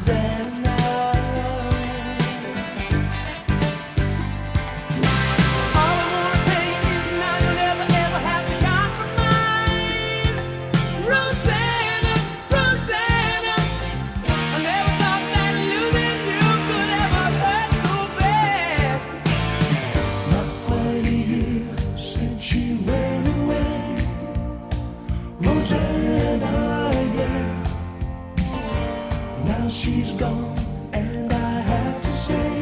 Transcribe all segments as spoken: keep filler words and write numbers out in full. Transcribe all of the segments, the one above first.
Rosanna. All I wanna tell you is now you'll never ever have to compromise. Rosanna, Rosanna, I never thought that losing you could ever hurt so bad. Not quite a year since she went away, Rosanna, yeah. Now she's gone, and I have to say,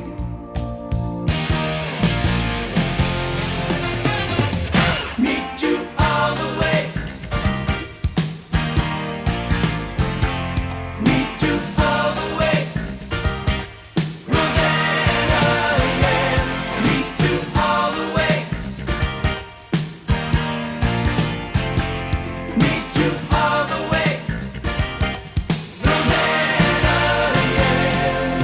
meet you all the way, meet you all the way, Rosanna, yeah. Meet you all the way, meet you all the way, Rosanna, yeah.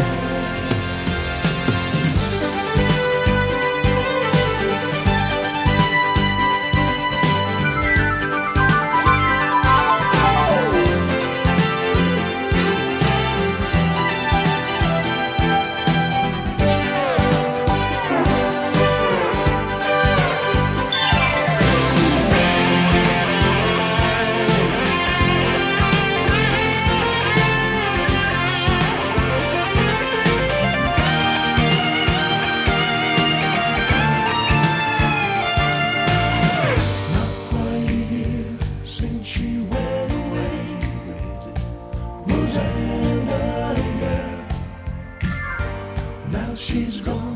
Not quite a year since she went away, Rosanna, yeah. Now she's gone.